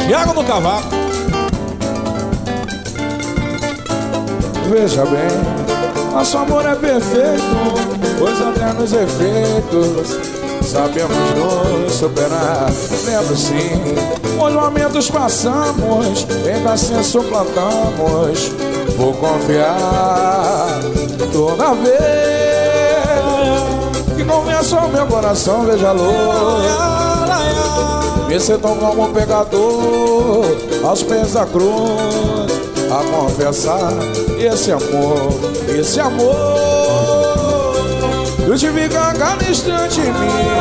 Thiago no cavaco. Veja bem, nosso amor é perfeito, pois até nos efeitos sabemos nos superar. Lembro sim, os momentos passamos, ainda assim suplantamos. Vou confiar toda vez que começa o meu coração, veja a luz. Me sentam como um pecador aos pés da cruz, a confessar esse amor, eu te vi a cada instante em mim,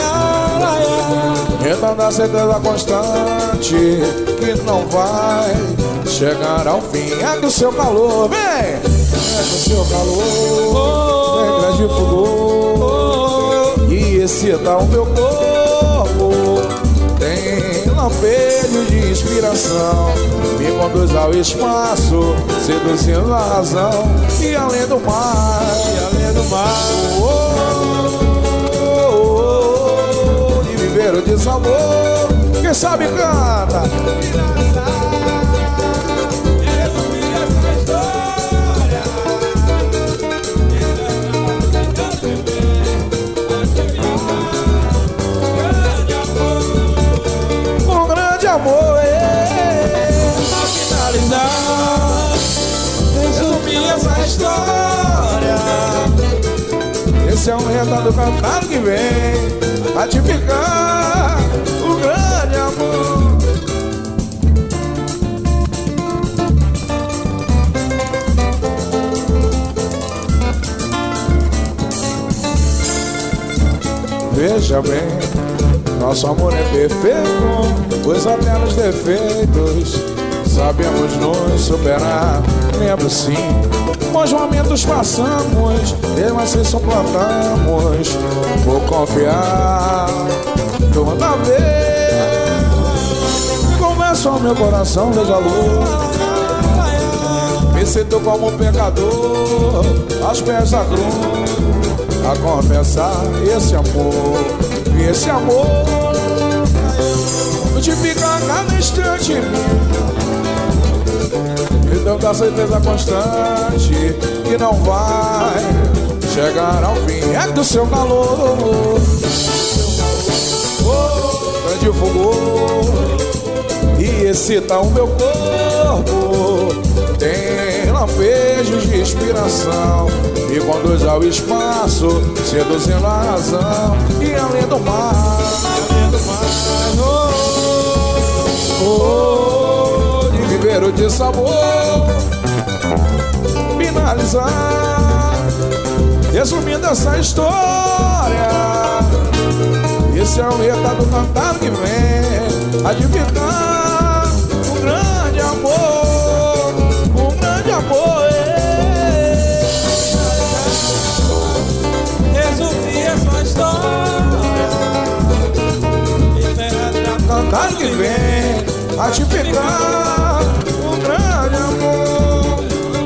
então dá certeza constante que não vai chegar ao fim. É do seu calor, vem! É do seu calor, vem grande fulgor e excita o meu corpo. Tem lampejo de inspiração, me conduz ao espaço, seduzindo a razão. E além do mar, de viver o desamor, quem sabe canta. Amor, pra finalizar, resumir essa história. Esse é um retrato cantado que vem ratificar o grande amor. Veja bem, nosso amor é perfeito, pois até nos defeitos sabemos nos superar. Lembro sim, bons momentos passamos, mesmo assim suplantamos. Vou confiar toda vez que começa o meu coração, veja a luz. Me sinto como um pecador aos pés da cruz, a confessar esse amor multiplica a cada instante, então dá certeza constante que não vai chegar ao fim. É do seu calor, grande fulgor e excita o meu corpo. Tem lampejos de inspiração, me conduz ao espaço, seduzindo a razão. E além do mar, de viver o dissabor, finalizar, resumindo essa história. Esse é o retrato cantado que vem ratificar um grande amor, um grande amor. Resumir essa história, esse é o retrato cantado que vem ratificar